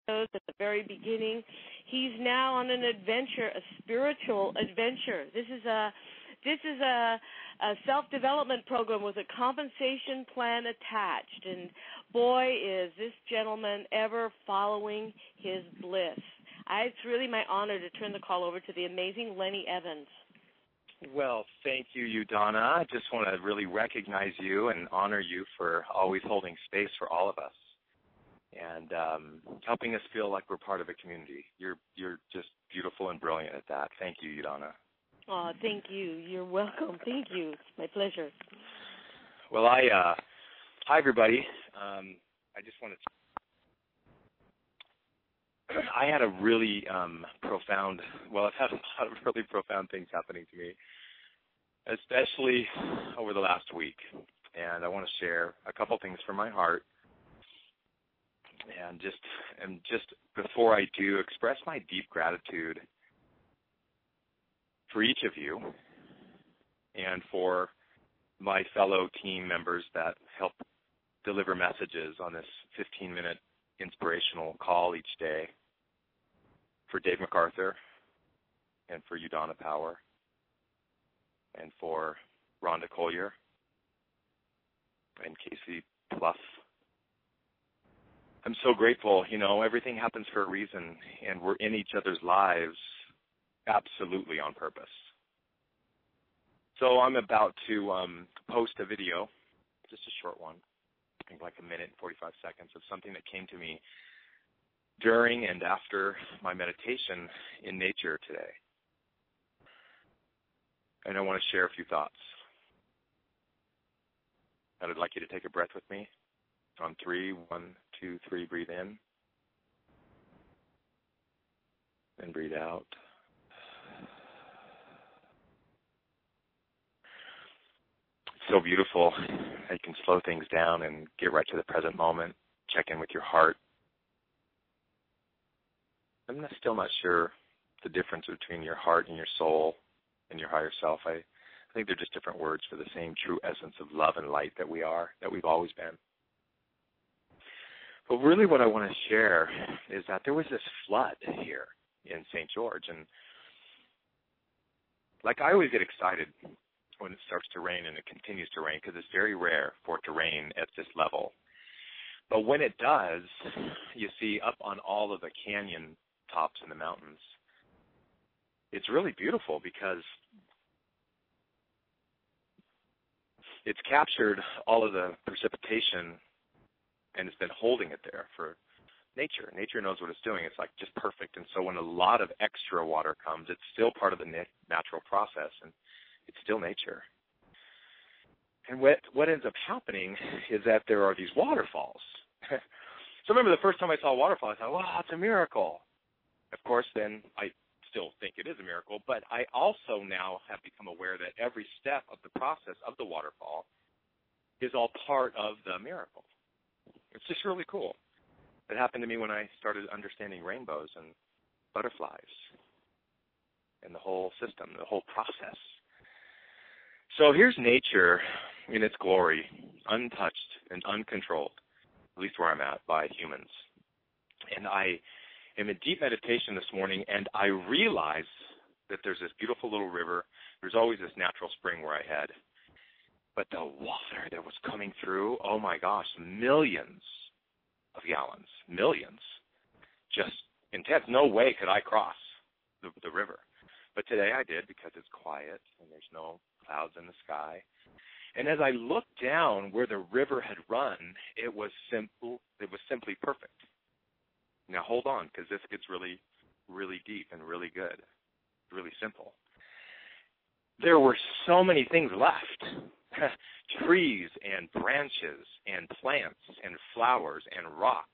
at the very beginning. He's now on an adventure, a spiritual adventure. This is a self-development program with a compensation plan attached, and boy, is this gentleman ever following his bliss. It's really my honor to turn the call over to the amazing Lenny Evans. Well, thank you, Udana. I just want to really recognize you and honor you for always holding space for all of us and helping us feel like we're part of a community. You're just beautiful and brilliant at that. Thank you, Udana. Oh, thank you. You're welcome. Thank you. It's my pleasure. Well, hi, everybody. I just wanted to I had a really profound, well, I've had a lot of really profound things happening to me, especially over the last week. And I want to share a couple things from my heart. And just before I do, express my deep gratitude for each of you and for my fellow team members that help deliver messages on this 15-minute inspirational call each day, for Dave MacArthur and for Udana Power and for Rhonda Collier and Casey Pluff. I'm so grateful. You know, everything happens for a reason, and we're in each other's lives absolutely on purpose. So I'm about to post a video, just a short one, I think like a minute and 45 seconds, of something that came to me during and after my meditation in nature today. And I want to share a few thoughts. And I'd like you to take a breath with me. On 3, 1, 2, 3, breathe in. And breathe out. It's so beautiful how you can slow things down and get right to the present moment, check in with your heart. I'm still not sure the difference between your heart and your soul and your higher self. I think they're just different words for the same true essence of love and light that we are, that we've always been. But really what I want to share is that there was this flood here in St. George. And like I always get excited when it starts to rain and it continues to rain because it's very rare for it to rain at this level. But when it does, you see up on all of the canyon tops in the mountains, it's really beautiful because it's captured all of the precipitation and it's been holding it there for nature. Nature knows what it's doing. It's like just perfect. And so when a lot of extra water comes, it's still part of the natural process, and it's still nature. And what ends up happening is that there are these waterfalls. So remember the first time I saw a waterfall, I thought, wow, it's a miracle. Of course, then I still think it is a miracle, but I also now have become aware that every step of the process of the waterfall is all part of the miracle. It's just really cool. It happened to me when I started understanding rainbows and butterflies and the whole system, the whole process. So here's nature in its glory, untouched and uncontrolled, at least where I'm at, by humans. And I am in deep meditation this morning, and I realize that there's this beautiful little river. There's always this natural spring where I head. But the water that was coming through, oh my gosh, millions of gallons, millions, just intense. No way could I cross the river. But today I did because it's quiet and there's no clouds in the sky. And as I looked down where the river had run, it was simply perfect. Now hold on, because this gets really, really deep and really good, really simple. There were so many things left. Trees and branches and plants and flowers and rocks.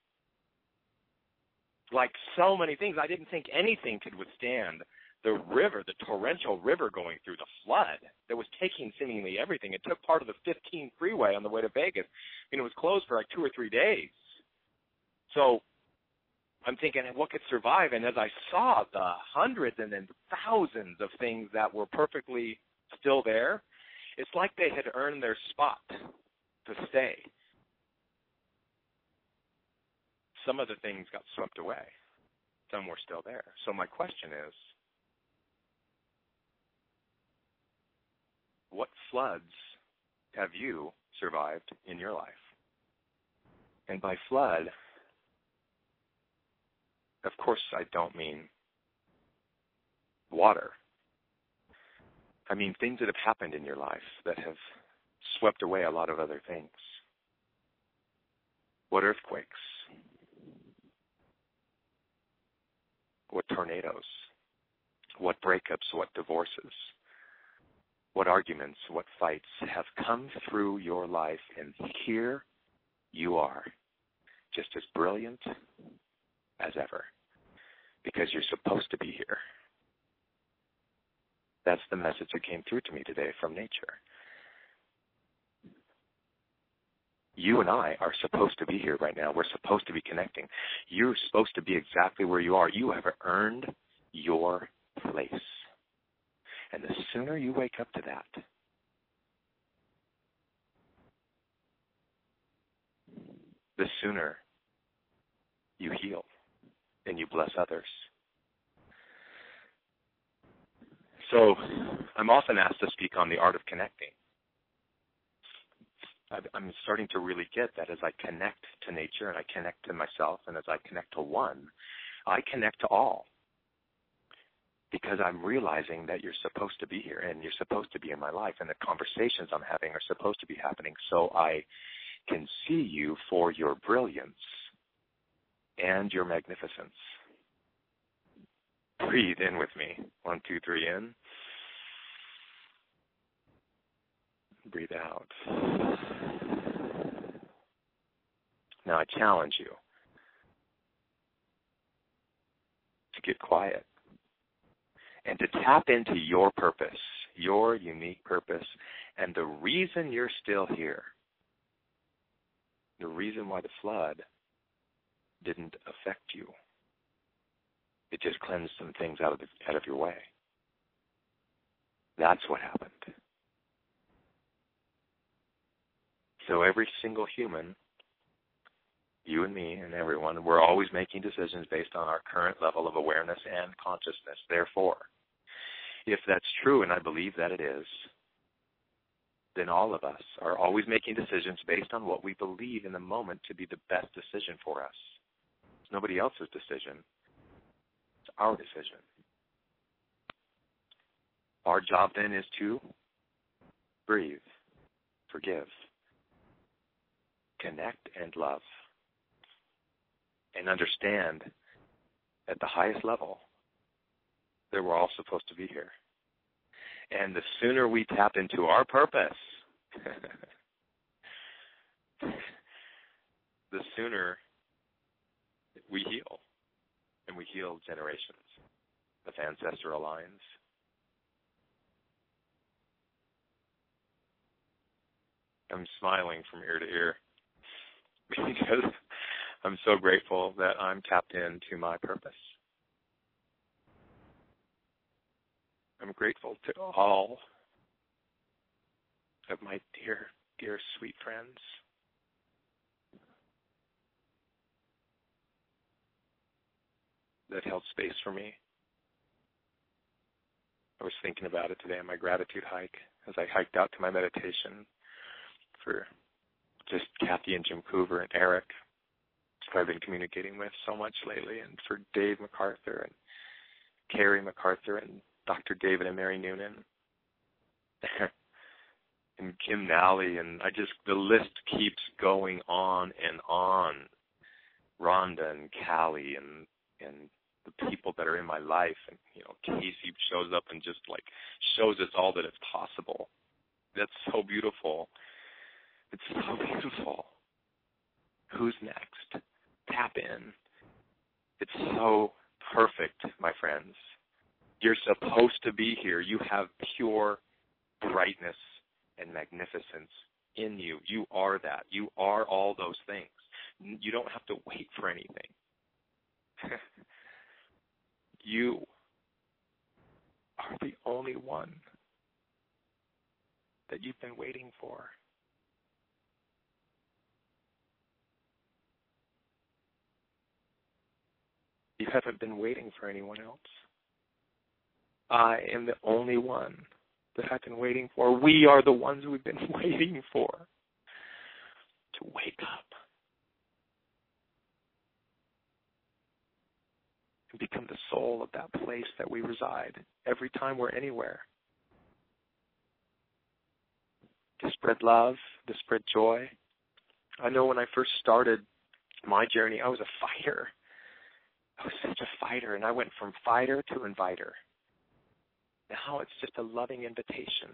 Like so many things. I didn't think anything could withstand the river, the torrential river going through, the flood that was taking seemingly everything. It took part of the 15 freeway on the way to Vegas. I mean, it was closed for like 2 or 3 days. So I'm thinking, what could survive? And as I saw the hundreds and then thousands of things that were perfectly still there, it's like they had earned their spot to stay. some of the things got swept away. Some were still there. So my question is, what floods have you survived in your life? And by flood, of course I don't mean water. I mean things that have happened in your life that have swept away a lot of other things. What earthquakes? What tornadoes? What breakups? What divorces? What arguments? What fights have come through your life, and here you are, just as brilliant as ever, because you're supposed to be here. That's the message that came through to me today from nature. You and I are supposed to be here right now. We're supposed to be connecting. You're supposed to be exactly where you are. You have earned your place. And the sooner you wake up to that, the sooner you heal and you bless others. So I'm often asked to speak on the art of connecting. I'm starting to really get that as I connect to nature and I connect to myself and as I connect to one, I connect to all. Because I'm realizing that you're supposed to be here and you're supposed to be in my life and the conversations I'm having are supposed to be happening so I can see you for your brilliance and your magnificence. Breathe in with me. 1, 2, 3 in. Breathe out. Now I challenge you to get quiet and to tap into your purpose, your unique purpose, and the reason you're still here, the reason why the flood didn't affect you. It just cleansed some things out of your way. That's what happened. So every single human, you and me and everyone, we're always making decisions based on our current level of awareness and consciousness. Therefore, if that's true, and I believe that it is, then all of us are always making decisions based on what we believe in the moment to be the best decision for us. It's nobody else's decision. It's our decision. Our job then is to breathe, forgive, connect, and love. And understand at the highest level that we're all supposed to be here. And the sooner we tap into our purpose, the sooner we heal. And we heal generations of ancestral lines. I'm smiling from ear to ear because I'm so grateful that I'm tapped into my purpose. I'm grateful to all of my dear, dear, sweet friends. That held space for me. I was thinking about it today on my gratitude hike as I hiked out to my meditation for just Kathy and Jim Coover and Eric, who I've been communicating with so much lately, and for Dave MacArthur and Carrie MacArthur and Dr. David and Mary Noonan and Kim Nally, and the list keeps going on and on. Rhonda and Callie and the people that are in my life, and Casey shows up and just shows us all that it's possible. That's so beautiful. It's so beautiful. Who's next? Tap in. It's so perfect, my friends. You're supposed to be here. You have pure brightness and magnificence in you. You are that. You are all those things. You don't have to wait for anything. You are the only one that you've been waiting for. You haven't been waiting for anyone else. I am the only one that I've been waiting for. We are the ones we've been waiting for to wake up and become the soul of that place that we reside every time we're anywhere. To spread love, to spread joy. I know when I first started my journey, I was a fighter. I was such a fighter, and I went from fighter to inviter. Now it's just a loving invitation.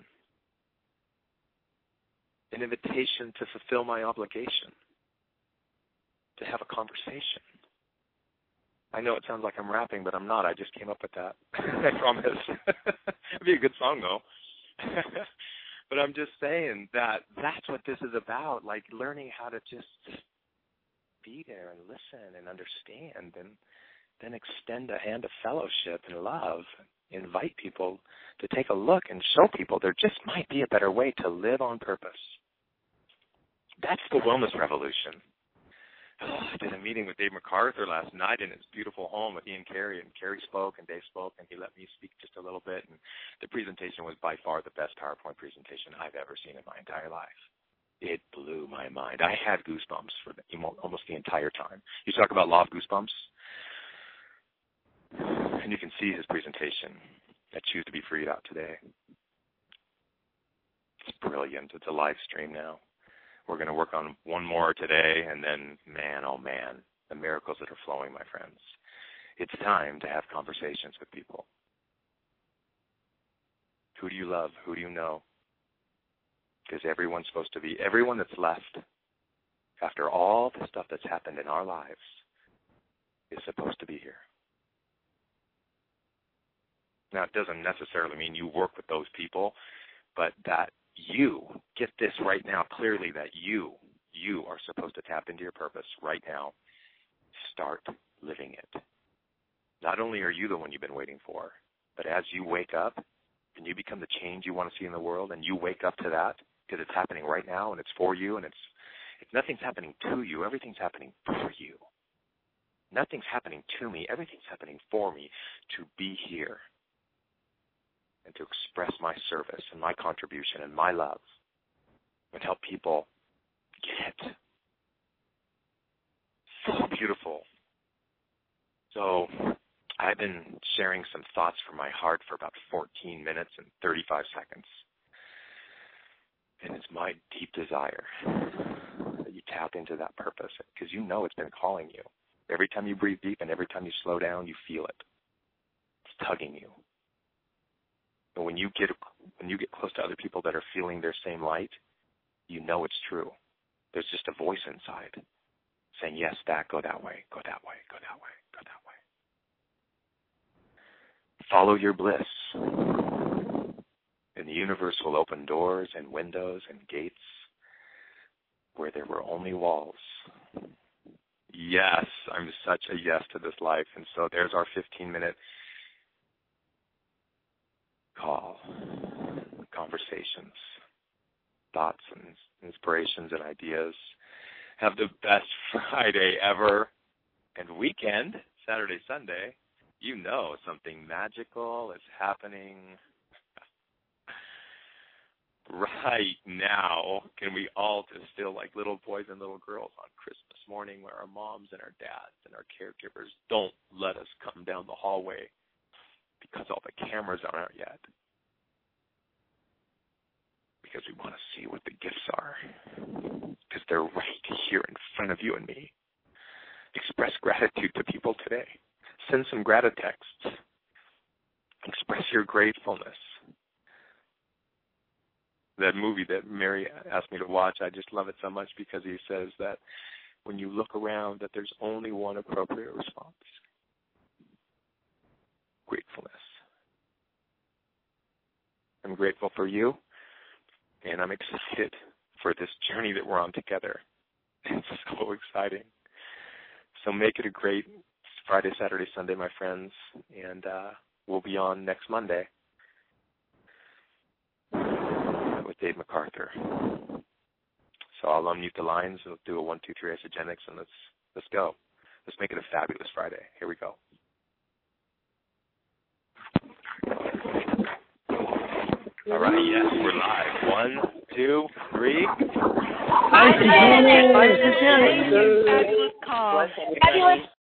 An invitation to fulfill my obligation, to have a conversation. I know it sounds like I'm rapping, but I'm not. I just came up with that. I promise. It'd be a good song, though. But I'm just saying that that's what this is about, like learning how to just be there and listen and understand, and then extend a hand of fellowship and love, invite people to take a look and show people there just might be a better way to live on purpose. That's the wellness revolution. I did a meeting with Dave MacArthur last night in his beautiful home with Ian Carey, and Carey spoke and Dave spoke, and he let me speak just a little bit, and the presentation was by far the best PowerPoint presentation I've ever seen in my entire life. It blew my mind. I had goosebumps for almost the entire time. You talk about law of goosebumps, and you can see his presentation at Choose to Be Freed out today. It's brilliant. It's a live stream now. We're going to work on one more today, and then, man, oh man, the miracles that are flowing, my friends. It's time to have conversations with people. Who do you love? Who do you know? Because everyone's supposed to be, everyone that's left after all the stuff that's happened in our lives is supposed to be here. Now, it doesn't necessarily mean you work with those people, but that you get this right now clearly, that you are supposed to tap into your purpose right now. Start living it. Not only are you the one you've been waiting for, but as you wake up and you become the change you want to see in the world, and you wake up to that because it's happening right now and it's for you, and it's nothing's happening to you, everything's happening for you. Nothing's happening to me, everything's happening for me to be here and to express my service and my contribution and my love and help people get it. So beautiful. So I've been sharing some thoughts from my heart for about 14 minutes and 35 seconds. And it's my deep desire that you tap into that purpose, because you know it's been calling you. Every time you breathe deep and every time you slow down, you feel it. It's tugging you. And when you get close to other people that are feeling their same light, you know it's true. There's just a voice inside saying, yes, that, go that way, go that way, go that way, go that way. Follow your bliss, and the universe will open doors and windows and gates where there were only walls. Yes, I'm such a yes to this life. And so there's our 15-minute call, conversations, thoughts and inspirations and ideas. Have the best Friday ever and weekend, Saturday, Sunday. You know something magical is happening right now. Can we all just feel like little boys and little girls on Christmas morning, where our moms and our dads and our caregivers don't let us come down the hallway because all the cameras aren't out yet, because we want to see what the gifts are, because they're right here in front of you and me. Express gratitude to people today. Send some gratitude texts. Express your gratefulness. That movie that Mary asked me to watch, I just love it so much, because he says that when you look around, that there's only one appropriate response. Gratefulness. I'm grateful for you, and I'm excited for this journey that we're on together. It's so exciting. So make it a great Friday, Saturday, Sunday, my friends, and we'll be on next Monday with Dave MacArthur. So I'll unmute the lines. We'll do a 1, 2, 3 Isagenix, and let's go. Let's make it a fabulous Friday. Here we go. All right, yes, we're live. 1, 2, 3. Hi, Janet. Fabulous call. Fabulous